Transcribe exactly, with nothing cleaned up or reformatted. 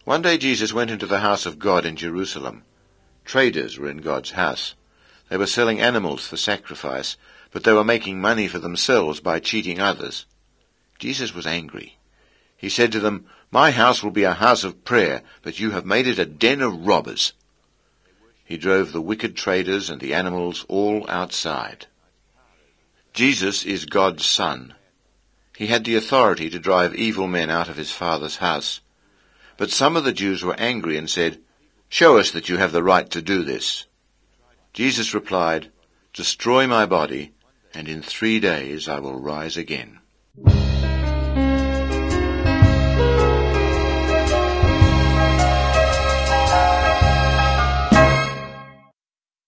One day Jesus went into the house of God in Jerusalem. Traders were in God's house. They were selling animals for sacrifice, but they were making money for themselves by cheating others. Jesus was angry. He said to them, "My house will be a house of prayer, but you have made it a den of robbers." He drove the wicked traders and the animals all outside. Jesus is God's Son. He had the authority to drive evil men out of his Father's house. But some of the Jews were angry and said, "Show us that you have the right to do this." Jesus replied, "Destroy my body, and in three days I will rise again."